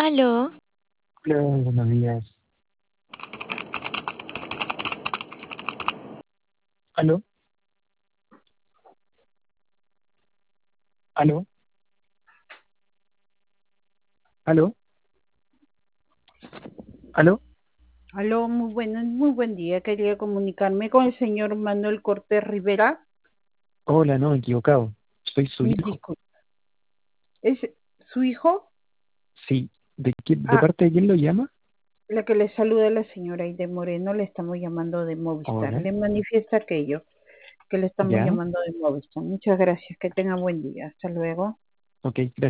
Aló, Hola, buenos días. ¿Aló? ¿Aló? ¿Aló? ¿Aló? Aló, muy buen día. Quería comunicarme con el señor Manuel Cortés Rivera. Hola, no, equivocado. Soy su Mil hijo. disculpas. ¿Es su hijo? Sí. ¿De Ah, parte de quién lo llama? la que le saluda la señora Aide Moreno. Le estamos llamando de Movistar. Hola. Le manifiesta aquello, que le estamos ¿Ya? llamando de Movistar. Muchas gracias. Que tenga buen día. Hasta luego. Ok, gracias.